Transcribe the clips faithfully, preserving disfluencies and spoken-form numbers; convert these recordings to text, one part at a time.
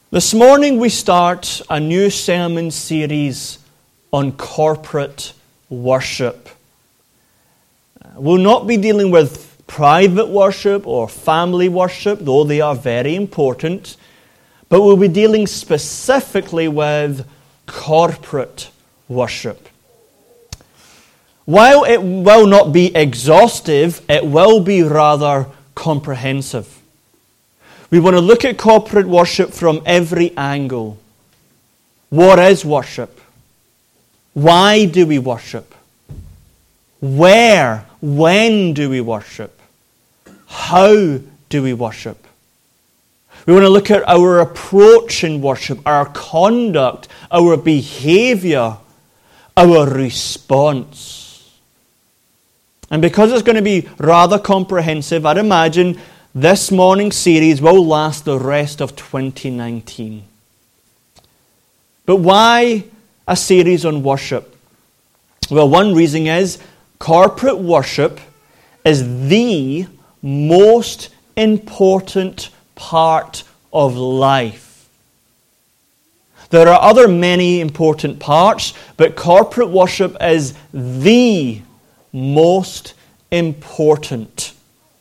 This morning we start a new sermon series on corporate worship. We'll not be dealing with private worship or family worship, though they are very important, but we'll be dealing specifically with corporate worship. While it will not be exhaustive, it will be rather comprehensive. We want to look at corporate worship from every angle. What is worship? Why do we worship? Where, when do we worship? How do we worship? We want to look at our approach in worship, our conduct, our behavior, our response. And because it's going to be rather comprehensive, I'd imagine this morning's series will last the rest of twenty nineteen. But why a series on worship? Well, one reason is corporate worship is the most important part of life. There are other many important parts, but corporate worship is the most important.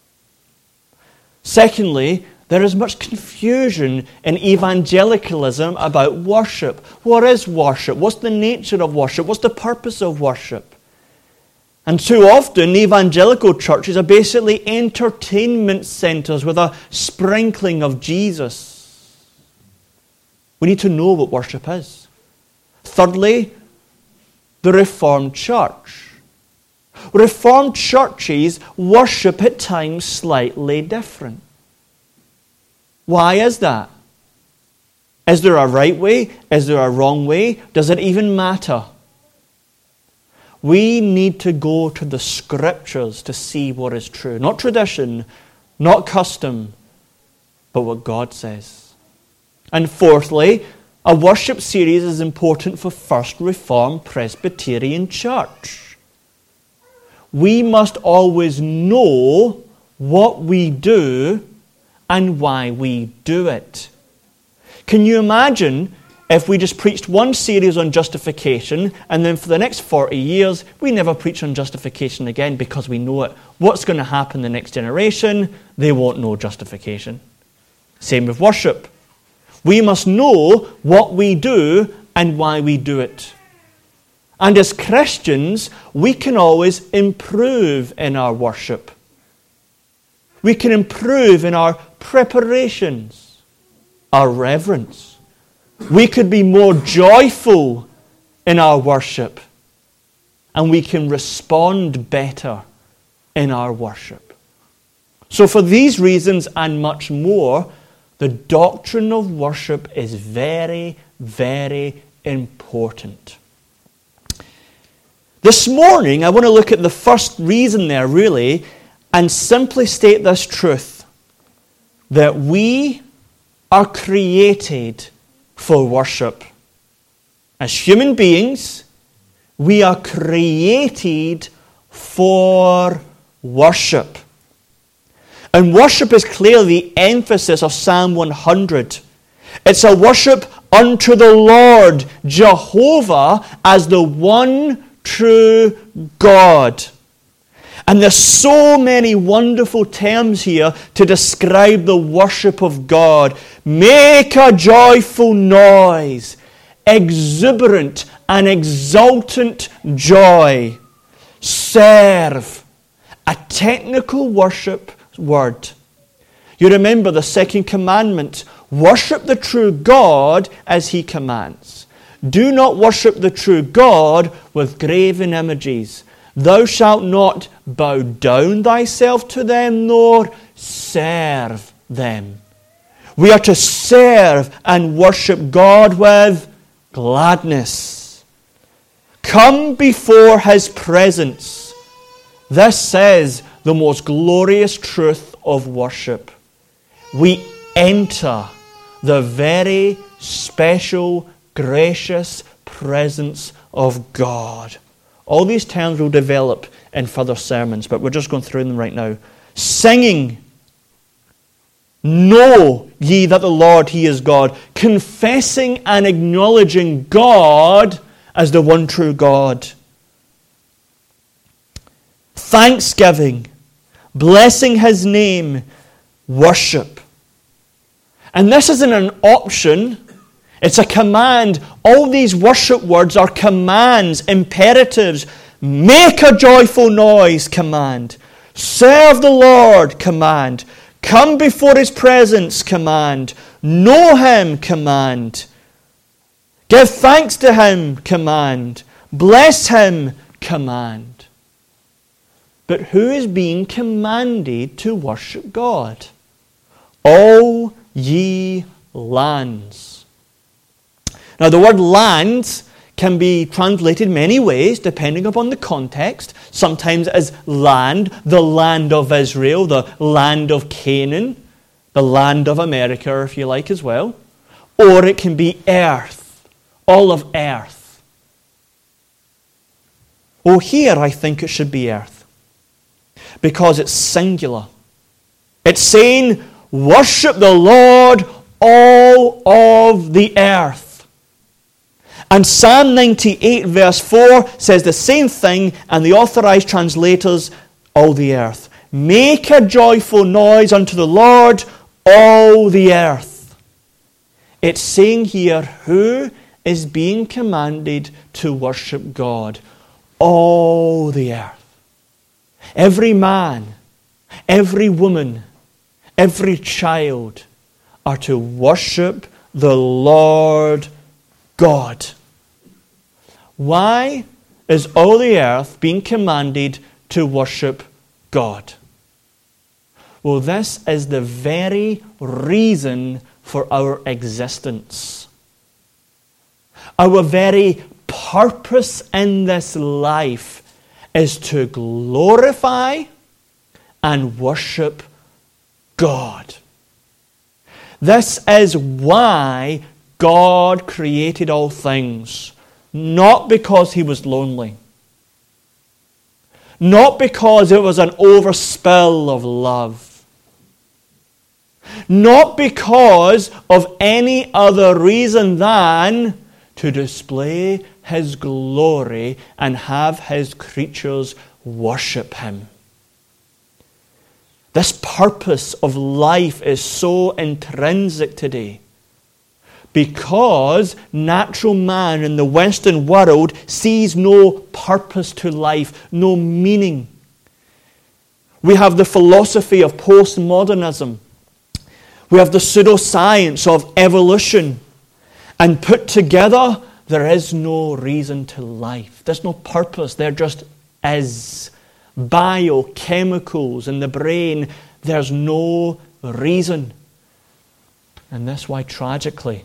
Secondly, there is much confusion in evangelicalism about worship. What is worship? What's the nature of worship? What's the purpose of worship? And too often, evangelical churches are basically entertainment centers with a sprinkling of Jesus. We need to know what worship is. Thirdly, the Reformed Church. Reformed churches worship at times slightly different. Why is that? Is there a right way? Is there a wrong way? Does it even matter? We need to go to the Scriptures to see what is true. Not tradition, not custom, but what God says. And fourthly, a worship series is important for First Reformed Presbyterian Church. We must always know what we do and why we do it. Can you imagine if we just preached one series on justification and then for the next forty years we never preach on justification again because we know it? What's going to happen the next generation? They won't know justification. Same with worship. We must know what we do and why we do it. And as Christians, we can always improve in our worship. We can improve in our preparations, our reverence. We could be more joyful in our worship. And we can respond better in our worship. So for these reasons and much more, the doctrine of worship is very, very important. This morning, I want to look at the first reason there, really, and simply state this truth, that we are created for worship. As human beings, we are created for worship. And worship is clearly the emphasis of Psalm one hundred. It's a worship unto the Lord, Jehovah, as the one true God. And there's so many wonderful terms here to describe the worship of God. Make a joyful noise, exuberant and exultant joy. Serve, a technical worship word. You remember the second commandment, worship the true God as He commands. Do not worship the true God with graven images. Thou shalt not bow down thyself to them, nor serve them. We are to serve and worship God with gladness. Come before His presence. This is the most glorious truth of worship. We enter the very special, gracious presence of God. All these terms will develop in further sermons, but we're just going through them right now. Singing, Know ye that the Lord, He is God. Confessing and acknowledging God as the one true God. Thanksgiving. Blessing His name. Worship. And this isn't an option. It's a command. All these worship words are commands, imperatives. Make a joyful noise, command. Serve the Lord, command. Come before His presence, command. Know Him, command. Give thanks to Him, command. Bless Him, command. But who is being commanded to worship God? All ye lands. Now the word lands can be translated many ways depending upon the context. Sometimes as land, the land of Israel, the land of Canaan, the land of America, if you like, as well. Or it can be earth, all of earth. Oh, here I think it should be earth, because it's singular. It's saying, worship the Lord, all of the earth. And Psalm ninety-eight verse four says the same thing, and the Authorized Translators, all the earth. Make a joyful noise unto the Lord, all the earth. It's saying here, who is being commanded to worship God? All the earth. Every man, every woman, every child are to worship the Lord God. Why is all the earth being commanded to worship God? Well, this is the very reason for our existence. Our very purpose in this life is to glorify and worship God. This is why God created all things. Not because He was lonely. Not because it was an overspill of love. Not because of any other reason than to display His glory and have His creatures worship Him. This purpose of life is so intrinsic today, because natural man in the Western world sees no purpose to life, no meaning. We have the philosophy of postmodernism. We have the pseudoscience of evolution. And put together, there is no reason to life. There's no purpose. There just is. Biochemicals in the brain, there's no reason. And that's why, tragically,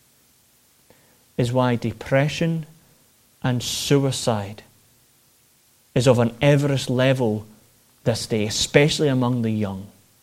is why depression and suicide is of an Everest level this day, especially among the young.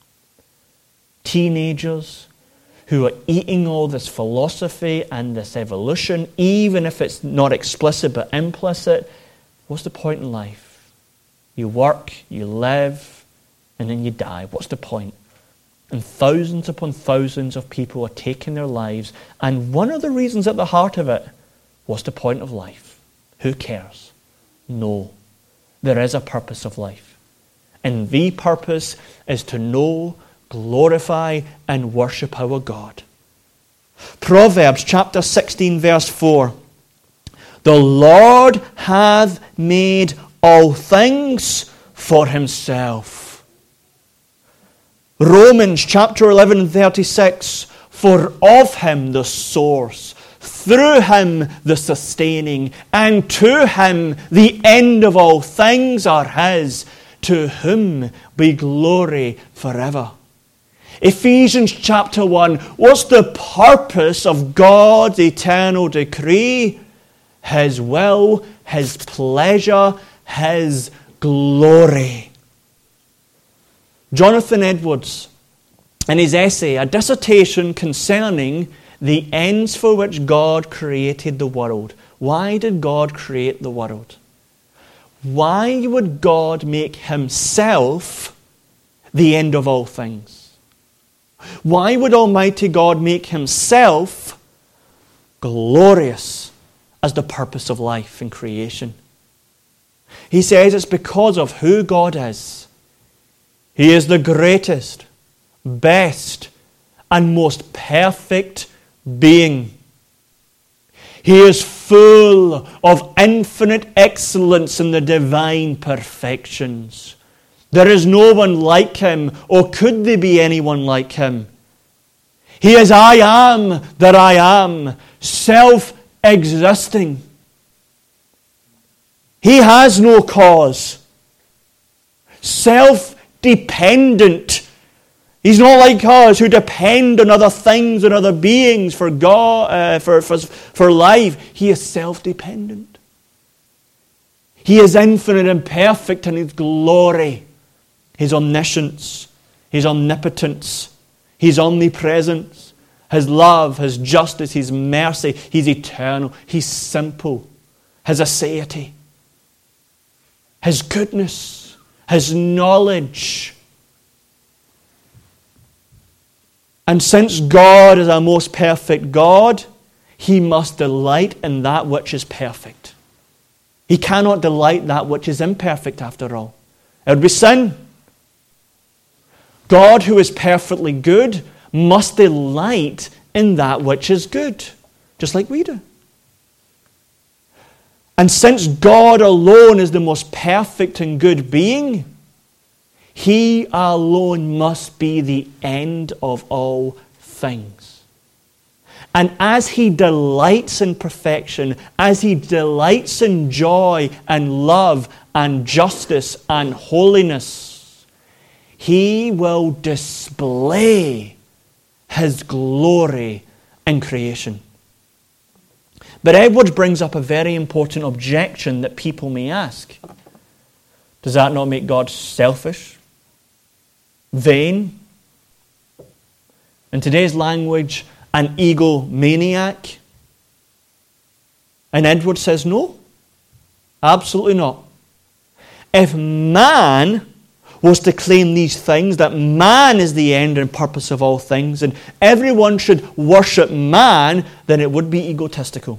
Teenagers who are eating all this philosophy and this evolution, even if it's not explicit but implicit. What's the point in life? You work, you live, and then you die. What's the point? And thousands upon thousands of people are taking their lives. And one of the reasons at the heart of it, what's the point of life? Who cares? No. There is a purpose of life. And the purpose is to know, glorify, and worship our God. Proverbs chapter sixteen verse four. The Lord hath made all things for Himself. Romans chapter eleven and thirty-six. For of Him the source, through Him the sustaining, and to Him the end of all things are His, to whom be glory forever. Ephesians chapter one. What's the purpose of God's eternal decree? His will, His pleasure, His glory. Jonathan Edwards, in his essay, a dissertation concerning the ends for which God created the world. Why did God create the world? Why would God make Himself the end of all things? Why would Almighty God make himself glorious as the purpose of life and creation? He says it's because of who God is. He is the greatest, best, and most perfect being. He is full of infinite excellence in the divine perfections. There is no one like him, or could there be anyone like him? He is I am that I am, self-existing. He has no cause. Self-dependent. He's not like us who depend on other things and other beings for God, uh, for, for, for life. He is self-dependent. He is infinite and perfect in his glory, his omniscience, his omnipotence, his omnipresence, his love, his justice, his mercy. He's eternal. He's simple. His aseity, his goodness, his knowledge. And since God is our most perfect God, he must delight in that which is perfect. He cannot delight that which is imperfect after all. It would be sin. God, who is perfectly good, must delight in that which is good, just like we do. And since God alone is the most perfect and good being, he alone must be the end of all things. And as he delights in perfection, as he delights in joy and love and justice and holiness, he will display his glory in creation. But Edwards brings up a very important objection that people may ask. Does that not make God selfish? Vain? In today's language, an egomaniac? And Edwards says no, absolutely not. If man was to claim these things, that man is the end and purpose of all things, and everyone should worship man, then it would be egotistical.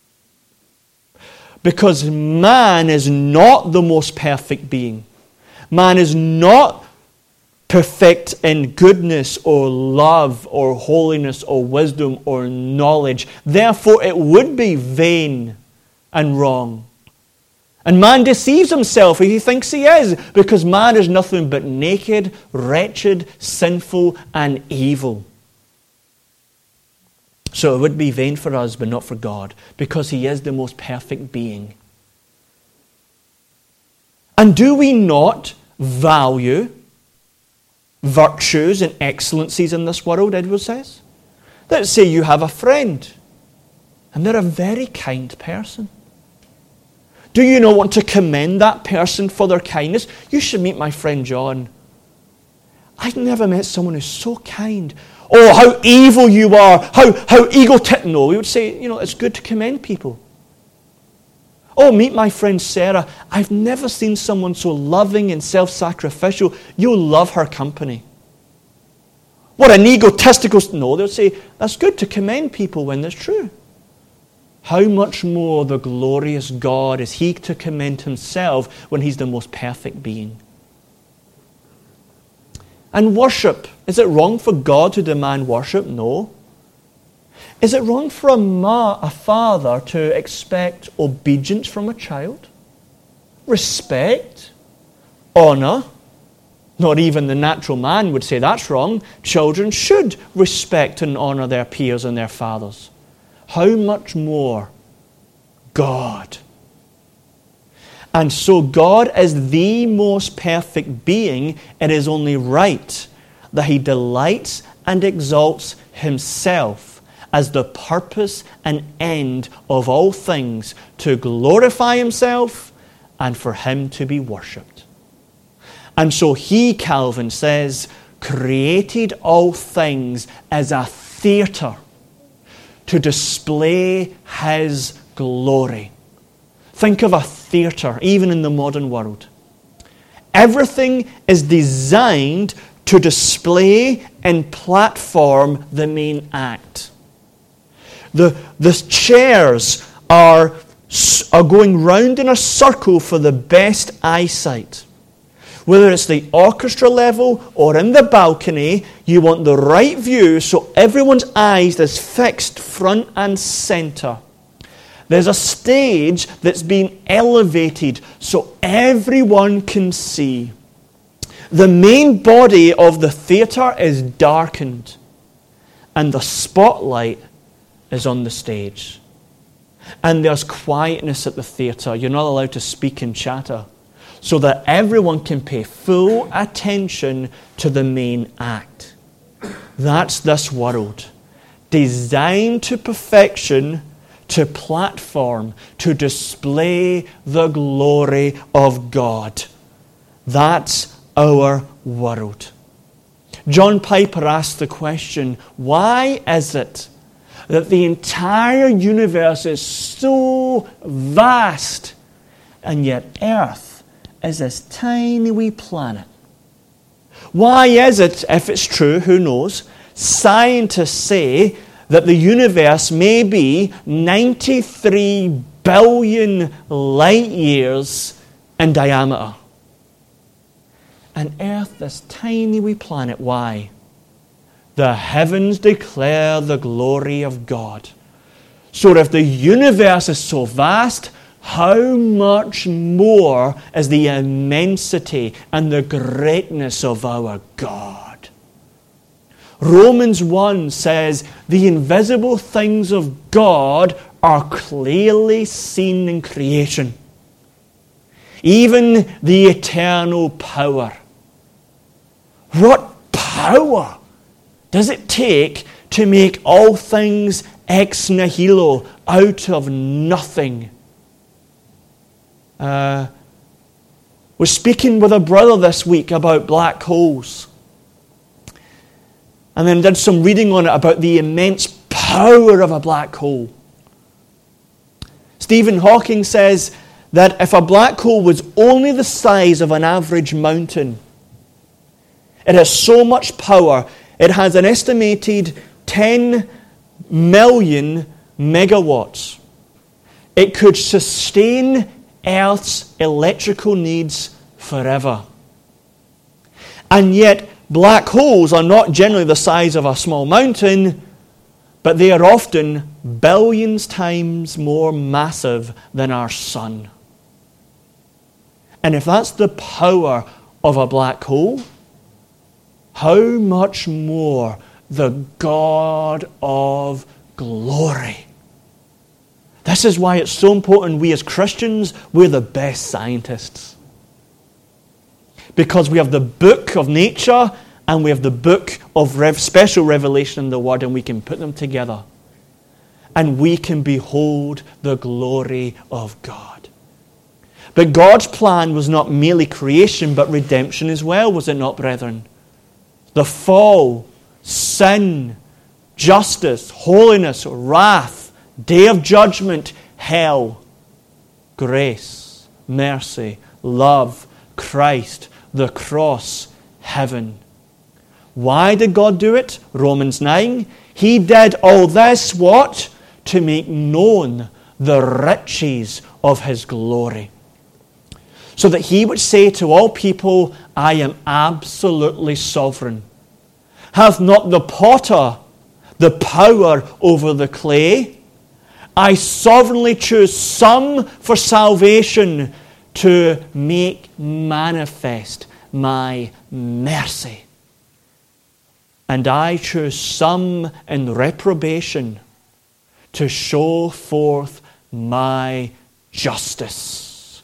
Because man is not the most perfect being. Man is not perfect in goodness or love or holiness or wisdom or knowledge. Therefore, it would be vain and wrong. And man deceives himself if he thinks he is, because man is nothing but naked, wretched, sinful, and evil. So it would be vain for us, but not for God, because he is the most perfect being. And do we not value virtues and excellencies in this world, Edwards says? Let's say you have a friend, and they're a very kind person. Do you not want to commend that person for their kindness? You should meet my friend John. I've never met someone who's so kind. Oh, how evil you are. How, how egotistic. No, we would say, you know, it's good to commend people. Oh, meet my friend Sarah. I've never seen someone so loving and self-sacrificial. You'll love her company. What an egotistical... No, they'll say, that's good to commend people when it's true. How much more the glorious God is he to commend himself when he's the most perfect being? And worship. Is it wrong for God to demand worship? No. Is it wrong for a, ma, a father to expect obedience from a child? Respect? Honor? Not even the natural man would say that's wrong. Children should respect and honor their peers and their fathers. How much more God? And so God is the most perfect being. It is only right that he delights and exalts himself as the purpose and end of all things, to glorify himself and for him to be worshipped. And so he, Calvin says, created all things as a theatre to display his glory. Think of a theatre, even in the modern world. Everything is designed to display and platform the main act. The, the chairs are, are going round in a circle for the best eyesight. Whether it's the orchestra level or in the balcony, you want the right view so everyone's eyes is fixed front and center. There's a stage that's been elevated so everyone can see. The main body of the theatre is darkened, and the spotlight is on the stage. And there's quietness at the theatre. You're not allowed to speak and chatter, so that everyone can pay full attention to the main act. That's this world, designed to perfection, to platform, to display the glory of God. That's our world. John Piper asked the question, why is it that the entire universe is so vast, and yet Earth is this tiny wee planet? Why is it, if it's true, who knows, scientists say that the universe may be ninety-three billion light years in diameter? And Earth, this tiny wee planet, why? The heavens declare the glory of God. So if the universe is so vast, how much more is the immensity and the greatness of our God? Romans one says, the invisible things of God are clearly seen in creation. Even the eternal power. What power does it take to make all things ex nihilo, out of nothing? Uh, was speaking with a brother this week about black holes. And then did some reading on it about the immense power of a black hole. Stephen Hawking says that if a black hole was only the size of an average mountain, it has so much power, it has an estimated ten million megawatts. It could sustain Earth's electrical needs forever. And yet, black holes are not generally the size of a small mountain, but they are often billions times more massive than our sun. And if that's the power of a black hole, how much more the God of glory? This is why it's so important we as Christians, we're the best scientists. Because we have the book of nature and we have the book of rev- special revelation in the Word, and we can put them together. And we can behold the glory of God. But God's plan was not merely creation, but redemption as well, was it not, brethren? The fall, sin, justice, holiness, wrath, day of judgment, hell, grace, mercy, love, Christ, the cross, heaven. Why did God do it? Romans nine. He did all this, what? To make known the riches of His glory. So that He would say to all people, I am absolutely sovereign. Hath not the potter the power over the clay? I sovereignly choose some for salvation to make manifest my mercy. And I choose some in reprobation to show forth my justice.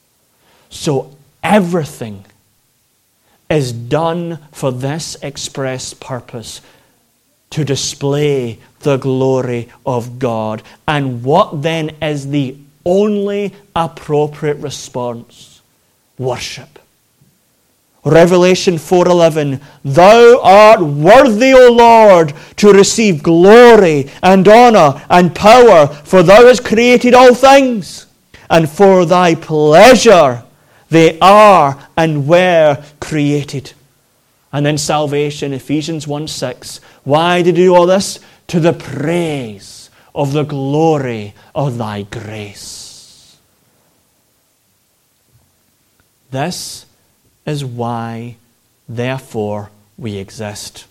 So everything is done for this express purpose, to display the glory of God. And what then is the only appropriate response? Worship. Revelation four eleven, Thou art worthy, O Lord, to receive glory and honor and power, for Thou hast created all things, and for Thy pleasure they are and were created. And then salvation, Ephesians one six. Why did he do all this? To the praise of the glory of thy grace. This is why, therefore, we exist.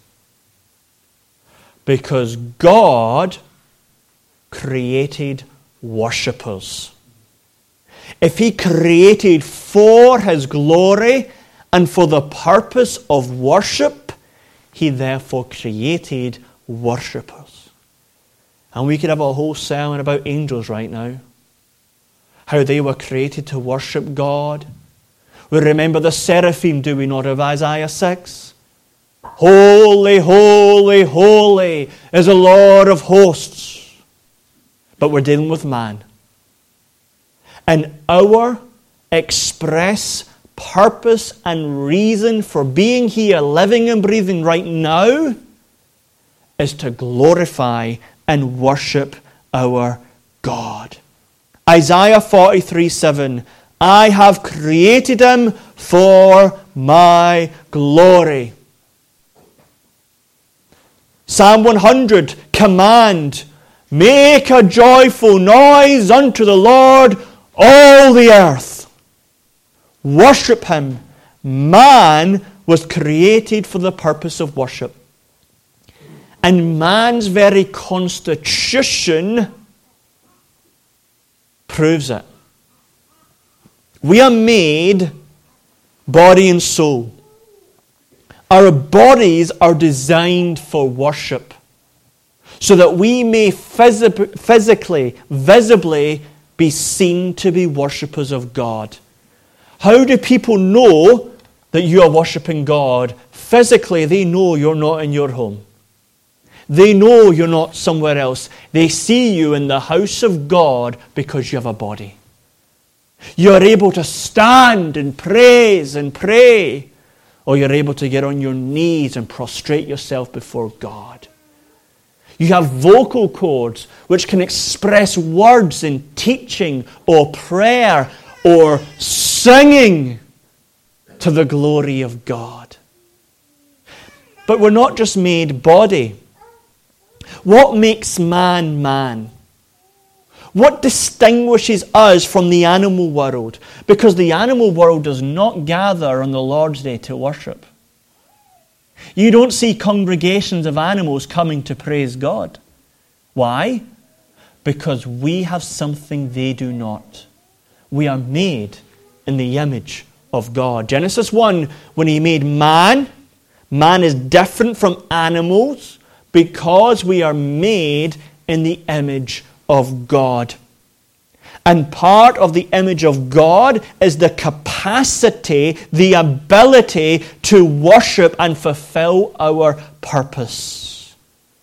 Because God created worshippers. If he created for his glory and for the purpose of worship, he therefore created worshippers. And we could have a whole sermon about angels right now. How they were created to worship God. We remember the seraphim, do we not, of Isaiah six? Holy, holy, holy is the Lord of hosts. But we're dealing with man. And our express purpose and reason for being here, living and breathing right now, is to glorify and worship our God. Isaiah forty-three seven. I have created him for my glory. Psalm one hundred, command, make a joyful noise unto the Lord, all the earth. Worship him. Man was created for the purpose of worship. And man's very constitution proves it. We are made body and soul. Our bodies are designed for worship, so that we may phys- physically, visibly be seen to be worshippers of God. How do people know that you are worshipping God? Physically, they know you're not in your home. They know you're not somewhere else. They see you in the house of God because you have a body. You're able to stand and praise and pray, or you're able to get on your knees and prostrate yourself before God. You have vocal cords which can express words in teaching or prayer or singing to the glory of God. But we're not just made body. What makes man man? What distinguishes us from the animal world? Because the animal world does not gather on the Lord's Day to worship. You don't see congregations of animals coming to praise God. Why? Because we have something they do not. We are made in the image of God. Genesis one, when he made man, man is different from animals because we are made in the image of God. And part of the image of God is the capacity, the ability to worship and fulfill our purpose.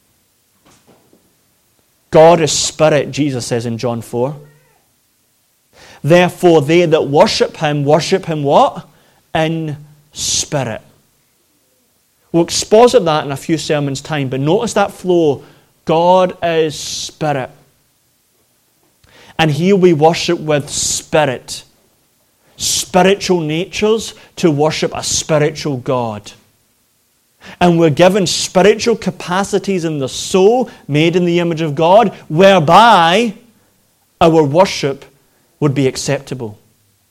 God is spirit, Jesus says in John four. Therefore, they that worship him, worship him what? In spirit. We'll exposit that in a few sermons' time, but notice that flow. God is spirit. And here we worship with spirit. Spiritual natures to worship a spiritual God. And we're given spiritual capacities in the soul, made in the image of God, whereby our worship would be acceptable.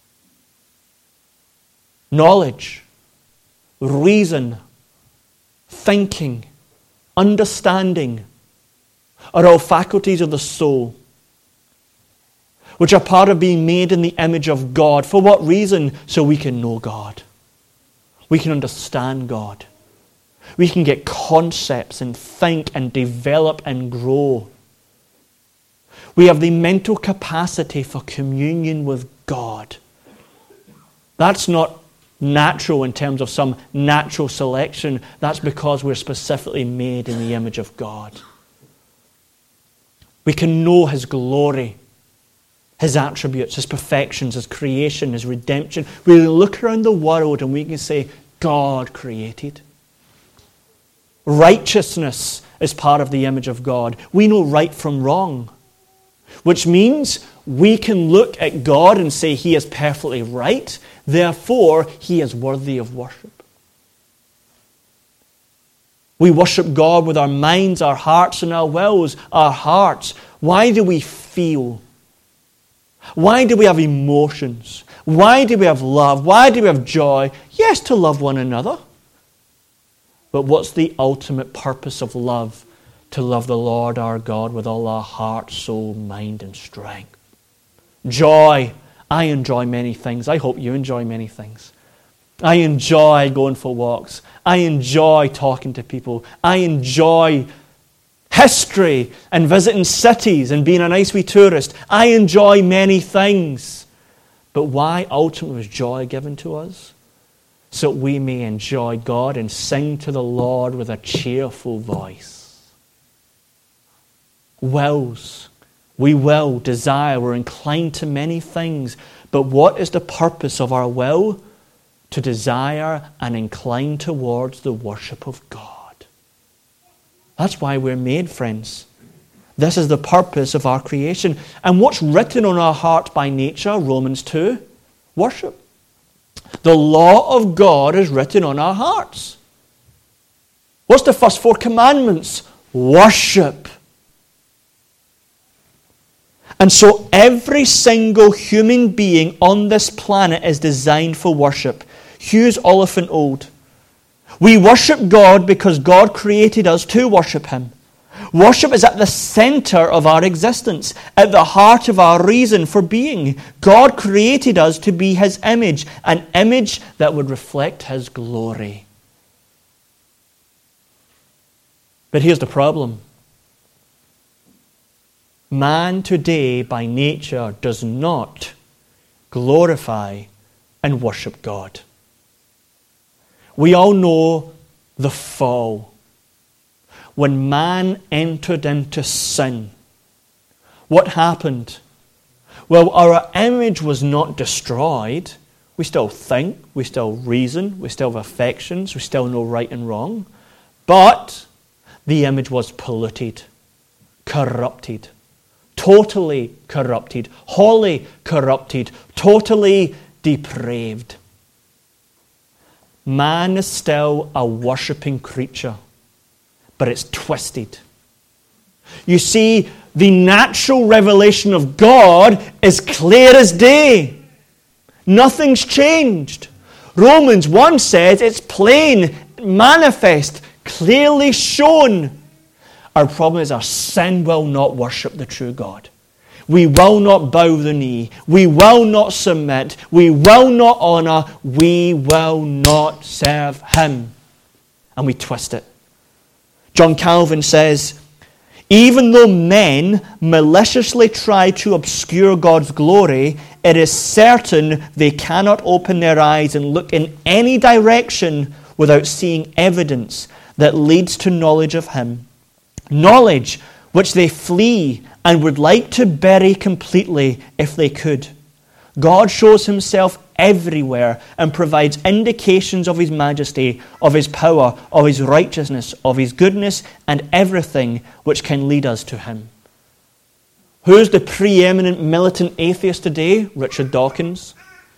Knowledge, reason, thinking, understanding are all faculties of the soul, which are part of being made in the image of God. For what reason? So we can know God. We can understand God. We can get concepts and think and develop and grow. We have the mental capacity for communion with God. That's not natural in terms of some natural selection. That's because we're specifically made in the image of God. We can know his glory, his attributes, his perfections, his creation, his redemption. We look around the world and we can say, God created. Righteousness is part of the image of God. We know right from wrong, which means we can look at God and say he is perfectly right, therefore he is worthy of worship. We worship God with our minds, our hearts, and our wills. Our hearts. Why do we feel? Why do we have emotions? Why do we have love? Why do we have joy? Yes, to love one another. But what's the ultimate purpose of love? To love the Lord our God with all our heart, soul, mind, and strength. Joy. I enjoy many things. I hope you enjoy many things. I enjoy going for walks. I enjoy talking to people. I enjoy history and visiting cities and being a nice wee tourist. I enjoy many things. But why ultimately was joy given to us? So that we may enjoy God and sing to the Lord with a cheerful voice. Wills. We will desire. We're inclined to many things. But what is the purpose of our will? To desire and incline towards the worship of God. That's why we're made, friends. This is the purpose of our creation. And what's written on our heart by nature, Romans two? Worship. The law of God is written on our hearts. What's the first four commandments? Worship. And so every single human being on this planet is designed for worship. Hughes Oliphant Old. We worship God because God created us to worship Him. Worship is at the center of our existence, at the heart of our reason for being. God created us to be His image, an image that would reflect His glory. But here's the problem. Man today, by nature, does not glorify and worship God. We all know the fall. When man entered into sin, what happened? Well, our image was not destroyed. We still think, we still reason, we still have affections, we still know right and wrong. But the image was polluted, corrupted, totally corrupted, wholly corrupted, totally depraved. Man is still a worshipping creature, but it's twisted. You see, the natural revelation of God is clear as day. Nothing's changed. Romans one says it's plain, manifest, clearly shown. Our problem is our sin will not worship the true God. We will not bow the knee. We will not submit. We will not honor. We will not serve Him. And we twist it. John Calvin says, even though men maliciously try to obscure God's glory, it is certain they cannot open their eyes and look in any direction without seeing evidence that leads to knowledge of Him. Knowledge which they flee and would like to bury completely if they could. God shows Himself everywhere and provides indications of His majesty, of His power, of His righteousness, of His goodness, and everything which can lead us to Him. Who's the preeminent militant atheist today? Richard Dawkins.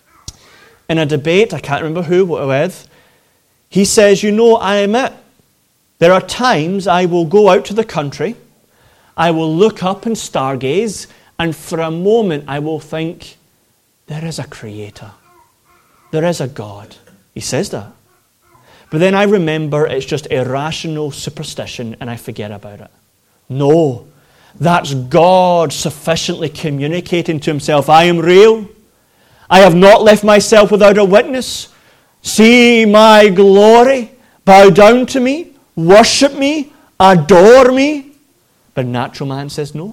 In a debate, I can't remember who, with, he says, you know, I admit, there are times I will go out to the country, I will look up and stargaze, and for a moment I will think, there is a creator. There is a God. He says that. But then I remember it's just irrational superstition and I forget about it. No, that's God sufficiently communicating to Himself, I am real. I have not left myself without a witness. See my glory. Bow down to me. Worship me. Adore me. But natural man says no.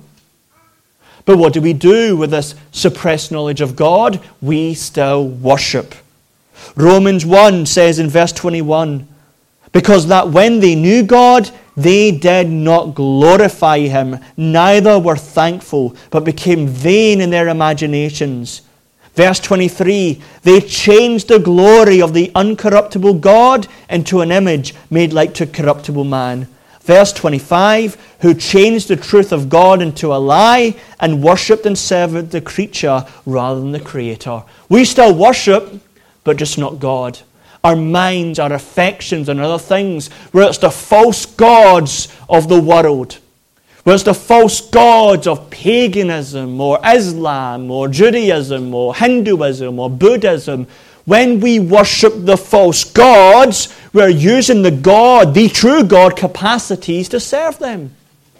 But what do we do with this suppressed knowledge of God? We still worship. Romans one says in verse twenty-one, because that when they knew God, they did not glorify Him, neither were thankful, but became vain in their imaginations. Verse twenty-three, they changed the glory of the uncorruptible God into an image made like to corruptible man. Verse twenty-five, who changed the truth of God into a lie and worshipped and served the creature rather than the Creator. We still worship, but just not God. our minds, our affections, and other things, where it's the false gods of the world, where it's the false gods of paganism or Islam or Judaism or Hinduism or Buddhism. When we worship the false gods, we're using the God, the true God, capacities to serve them.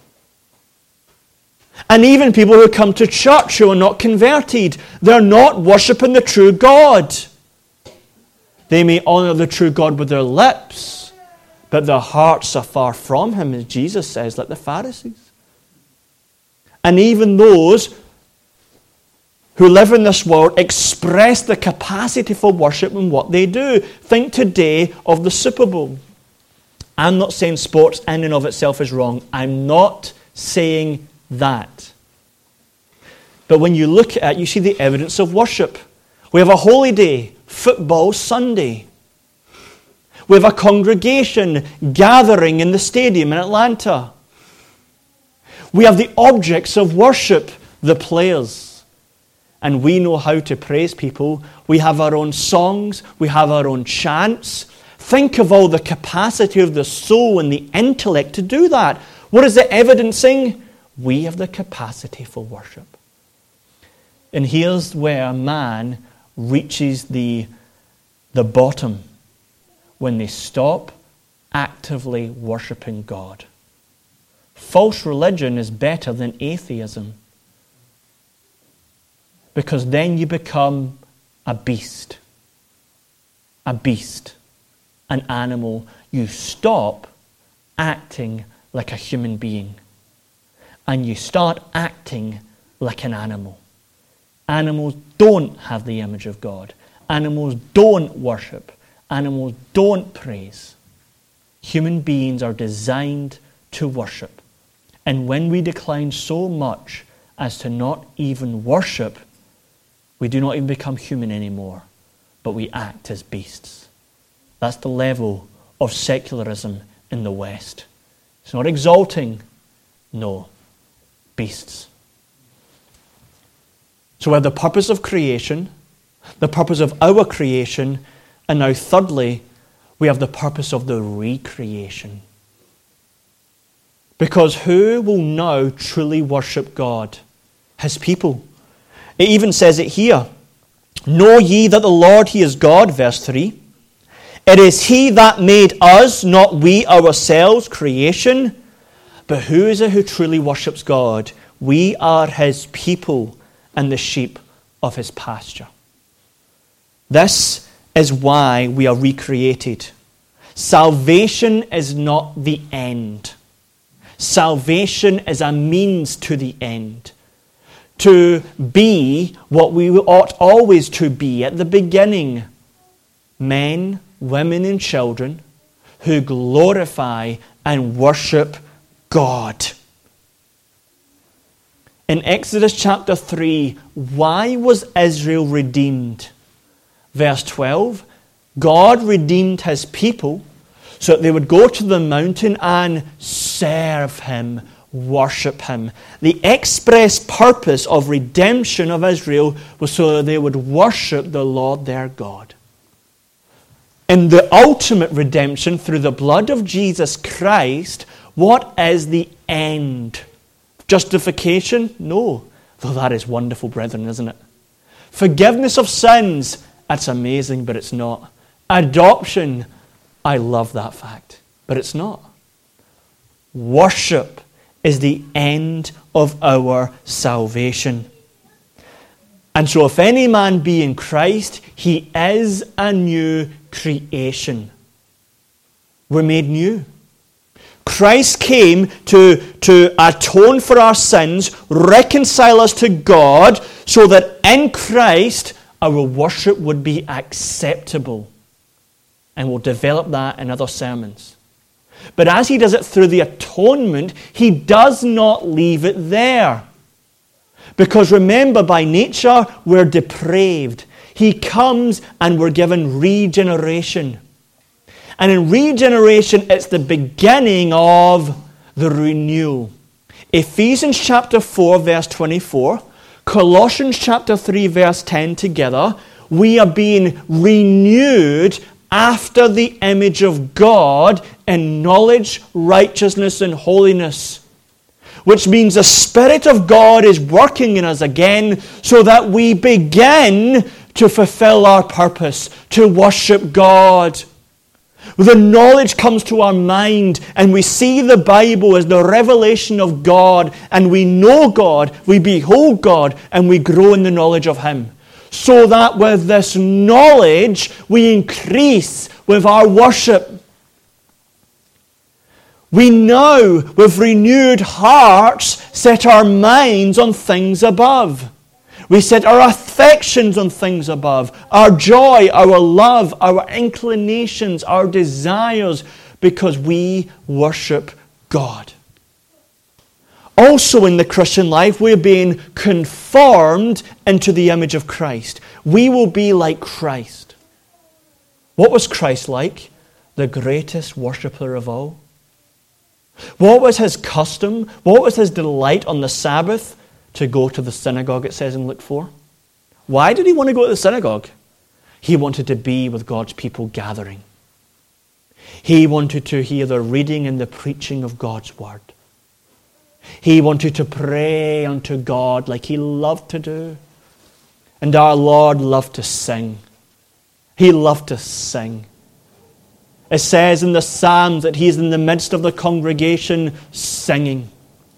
And even people who come to church who are not converted, they're not worshipping the true God. They may honor the true God with their lips, but their hearts are far from Him, as Jesus says, like the Pharisees. And even those who live in this world express the capacity for worship in what they do. Think today of the Super Bowl. I'm not saying sports in and of itself is wrong. I'm not saying that. But when you look at it, you see the evidence of worship. We have a holy day, football Sunday. We have a congregation gathering in the stadium in Atlanta. We have the objects of worship, the players. And we know how to praise people. We have our own songs. We have our own chants. Think of all the capacity of the soul and the intellect to do that. What is it evidencing? We have the capacity for worship. And here's where man reaches the, the bottom, when they stop actively worshipping God. False religion is better than atheism, because then you become a beast. A beast. An animal. You stop acting like a human being, and you start acting like an animal. Animals don't have the image of God. Animals don't worship. Animals don't praise. Human beings are designed to worship. And when we decline so much as to not even worship, we do not even become human anymore, but we act as beasts. That's the level of secularism in the West. It's not exalting. No. Beasts. So we have the purpose of creation, the purpose of our creation, and now thirdly, we have the purpose of the recreation. Because who will now truly worship God? His people. It even says it here. Know ye that the Lord, He is God, verse three. It is He that made us, not we ourselves, creation. But who is it who truly worships God? We are His people and the sheep of His pasture. This is why we are recreated. Salvation is not the end. Salvation is a means to the end. To be what we ought always to be at the beginning. Men, women, and children who glorify and worship God. In Exodus chapter three, why was Israel redeemed? Verse twelve, God redeemed His people so that they would go to the mountain and serve Him, worship Him. The express purpose of redemption of Israel was so that they would worship the Lord their God. In the ultimate redemption through the blood of Jesus Christ, what is the end? Justification? No. Though that is wonderful, brethren, isn't it? Forgiveness of sins? That's amazing, but it's not. Adoption? I love that fact, but it's not. Worship is the end of our salvation. And so if any man be in Christ, he is a new creation. We're made new. Christ came to, to atone for our sins, reconcile us to God, so that in Christ our worship would be acceptable. And we'll develop that in other sermons. But as He does it through the atonement, He does not leave it there. Because remember, by nature, we're depraved. He comes and we're given regeneration. And in regeneration, it's the beginning of the renewal. Ephesians chapter four, verse twenty-four, Colossians chapter three, verse ten together, we are being renewed after the image of God in knowledge, righteousness, and holiness. Which means the Spirit of God is working in us again so that we begin to fulfill our purpose, to worship God. The knowledge comes to our mind and we see the Bible as the revelation of God, and we know God, we behold God, and we grow in the knowledge of Him. So that with this knowledge we increase with our worship. We now, with renewed hearts, set our minds on things above. We set our affections on things above. Our joy, our love, our inclinations, our desires, because we worship God. Also in the Christian life, we're being conformed into the image of Christ. We will be like Christ. What was Christ like? The greatest worshipper of all. What was his custom? What was his delight on the Sabbath? To go to the synagogue, it says in Luke four. Why did he want to go to the synagogue? He wanted to be with God's people gathering. He wanted to hear the reading and the preaching of God's word. He wanted to pray unto God like he loved to do. And our Lord loved to sing. He loved to sing. It says in the Psalms that He's in the midst of the congregation singing.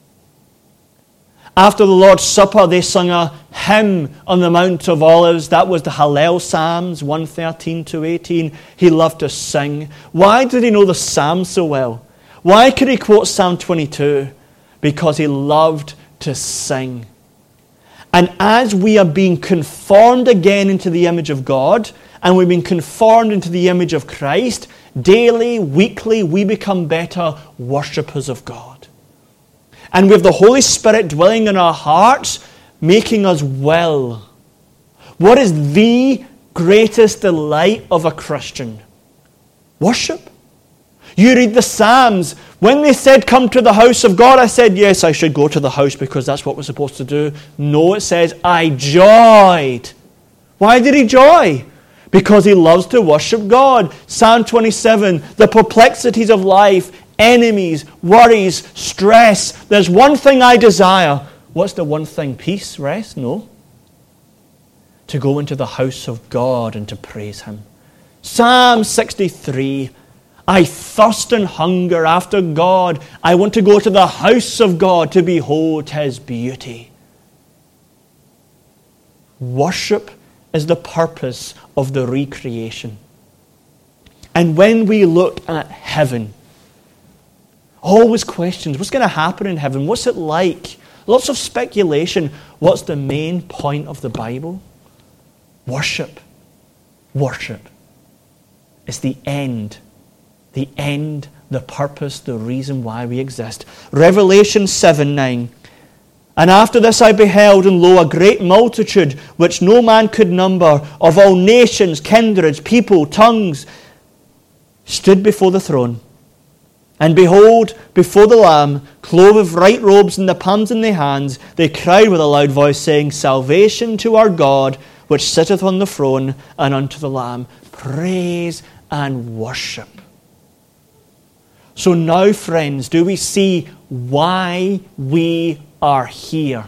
After the Lord's Supper, they sung a hymn on the Mount of Olives. That was the Hallel Psalms, one thirteen to eighteen. He loved to sing. Why did he know the Psalms so well? Why could he quote Psalm twenty-two? Because he loved to sing. And as we are being conformed again into the image of God, and we've been conformed into the image of Christ, daily, weekly, we become better worshippers of God. And with the Holy Spirit dwelling in our hearts, making us well. What is the greatest delight of a Christian? Worship. You read the Psalms. When they said, come to the house of God, I said, yes, I should go to the house because that's what we're supposed to do. No, it says, I joyed. Why did he joy? Because he loves to worship God. Psalm twenty-seven, the perplexities of life, enemies, worries, stress. There's one thing I desire. What's the one thing? Peace, rest? No. To go into the house of God and to praise Him. Psalm sixty-three, I thirst and hunger after God. I want to go to the house of God to behold His beauty. Worship is the purpose of the recreation. And when we look at heaven, always questions, what's going to happen in heaven? What's it like? Lots of speculation. What's the main point of the Bible? Worship. Worship. It's the end. The end, the purpose, the reason why we exist. Revelation seven nine. And after this I beheld, and lo, a great multitude, which no man could number, of all nations, kindreds, people, tongues, stood before the throne. And behold, before the Lamb, clothed with white robes and the palms in their hands, they cried with a loud voice, saying, Salvation to our God, which sitteth on the throne, and unto the Lamb. Praise and worship. So now, friends, do we see why we are here?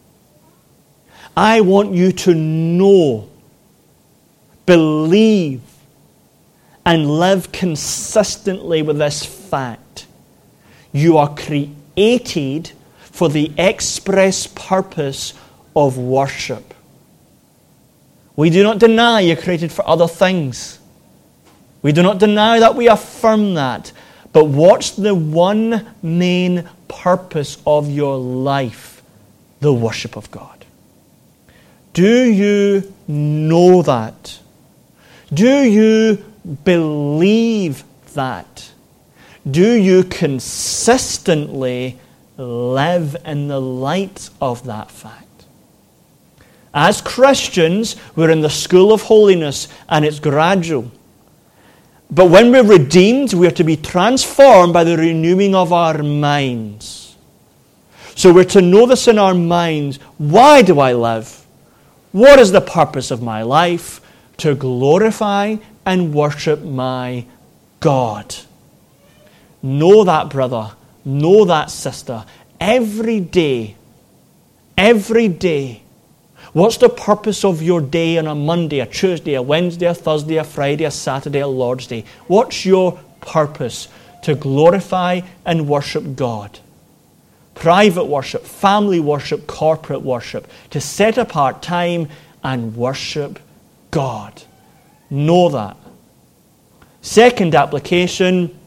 I want you to know, believe, and live consistently with this fact. You are created for the express purpose of worship. We do not deny you're created for other things. We do not deny that, we affirm that. But what's the one main purpose of your life? The worship of God. Do you know that? Do you believe that? Do you consistently live in the light of that fact? As Christians, we're in the school of holiness, and it's gradual. But when we're redeemed, we are to be transformed by the renewing of our minds. So we're to know this in our minds. Why do I live? What is the purpose of my life? To glorify and worship my God. Know that, brother. Know that, sister. Every day, every day. What's the purpose of your day on a Monday, a Tuesday, a Wednesday, a Thursday, a Friday, a Saturday, a Lord's Day? What's your purpose? To glorify and worship God. Private worship, family worship, corporate worship. To set apart time and worship God. Know that. Second application,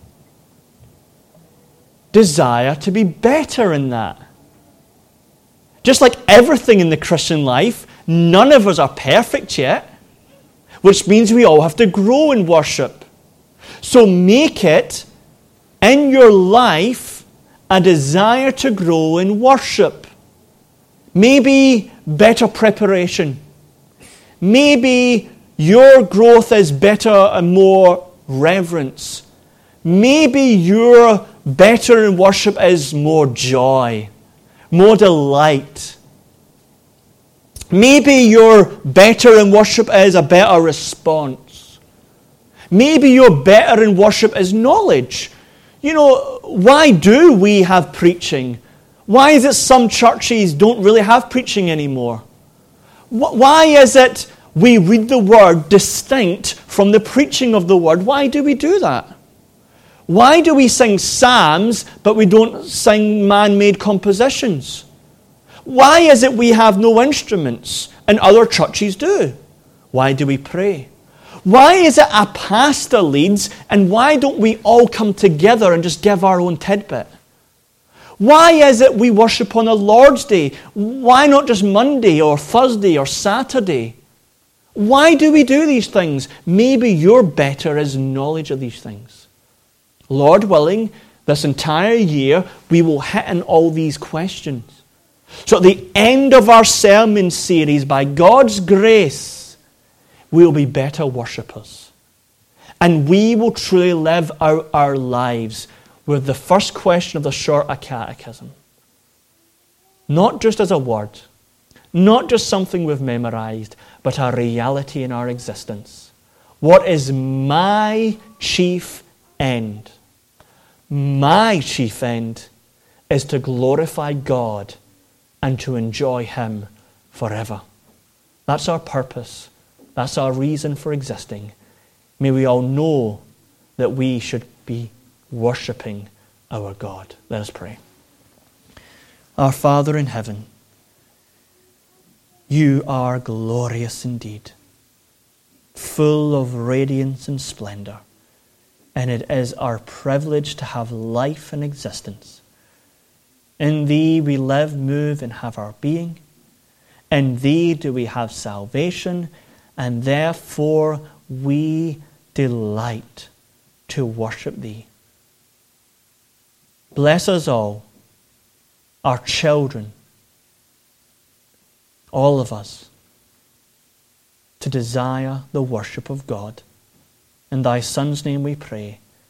desire to be better in that. Just like everything in the Christian life, none of us are perfect yet, which means we all have to grow in worship. So make it in your life a desire to grow in worship. Maybe better preparation. Maybe your growth is better and more reverence. Maybe your better in worship is more joy, more delight. Maybe your better in worship is a better response. Maybe your better in worship is knowledge. You know, why do we have preaching? Why is it some churches don't really have preaching anymore? Why is it we read the Word distinct from the preaching of the Word? Why do we do that? Why do we sing psalms, but we don't sing man-made compositions? Why is it we have no instruments and other churches do? Why do we pray? Why is it a pastor leads, and why don't we all come together and just give our own tidbit? Why is it we worship on the Lord's Day? Why not just Monday or Thursday or Saturday? Why do we do these things? Maybe your better is knowledge of these things. Lord willing, this entire year we will hit on all these questions. So at the end of our sermon series, by God's grace, we will be better worshippers. And we will truly live out our lives with the first question of the short catechism. Not just as a word, not just something we've memorized, but a reality in our existence. What is my chief end? My chief end is to glorify God and to enjoy Him forever. That's our purpose. That's our reason for existing. May we all know that we should be worshipping our God. Let us pray. Our Father in heaven, you are glorious indeed, full of radiance and splendor, and it is our privilege to have life and existence. In Thee we live, move, and have our being. In Thee do we have salvation, and therefore we delight to worship Thee. Bless us all, our children, all of us, to desire the worship of God. In Thy Son's name we pray.